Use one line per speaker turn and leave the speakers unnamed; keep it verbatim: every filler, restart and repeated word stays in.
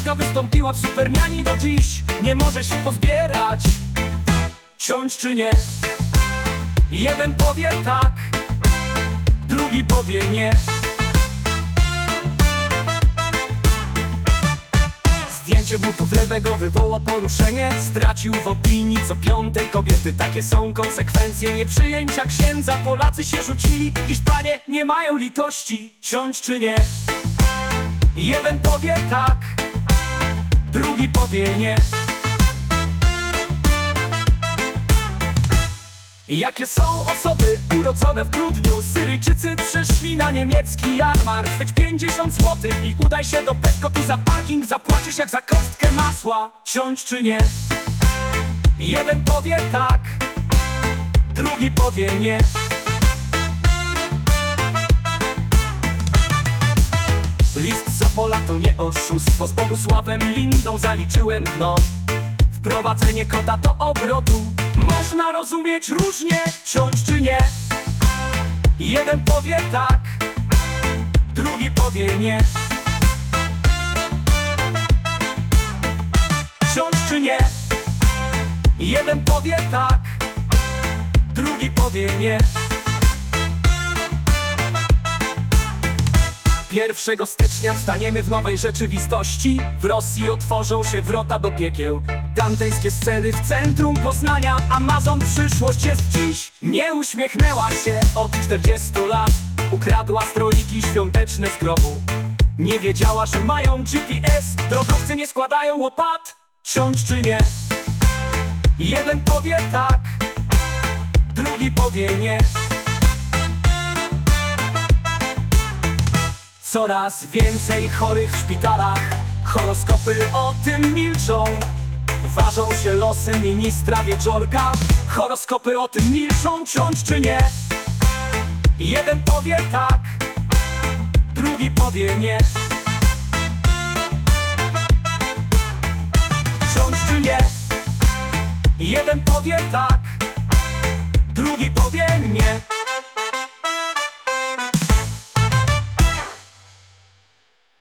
Agnieszka wystąpiła w Superniani, do dziś nie może się pozbierać. Ciąć czy nie? Jeden powie tak, drugi powie nie. Zdjęcie butów lewego wywoła poruszenie. Stracił w opinii co piątej kobiety. Takie są konsekwencje nieprzyjęcia księdza. Polacy się rzucili, Hiszpanie nie mają litości. Ciąć czy nie? Jeden powie tak, drugi powie nie. Jakie są osoby urodzone w grudniu? Syryjczycy przyszli na niemiecki jarmark. Weź pięćdziesiąt złotych i udaj się do Petco. Tu za parking zapłacisz jak za kostkę masła. Ciąć czy nie? Jeden powie tak, drugi powie nie. List z Opola to nie oszustwo. Z Bogusławem Lindą zaliczyłem dno. Wprowadzenie kota do obrotu można rozumieć różnie. Ciąć czy nie? Jeden powie tak, drugi powie nie. Ciąć czy nie? Jeden powie tak, drugi powie nie. Pierwszego stycznia staniemy w nowej rzeczywistości. W Rosji otworzą się wrota do piekieł. Dantejskie sceny w centrum Poznania. Amazon przyszłość jest dziś. Nie uśmiechnęła się od czterdziestu lat. Ukradła strojki świąteczne z grobu. Nie wiedziała, że mają G P S. Drogowcy nie składają łopat. Ciąć czy nie? Jeden powie tak, drugi powie nie. Coraz więcej chorych w szpitalach. Horoskopy o tym milczą. Ważą się losy ministra Wieczorka. Horoskopy o tym milczą. Ciąć czy nie? Jeden powie tak, drugi powie nie. Ciąć czy nie? Jeden powie tak, drugi powie nie.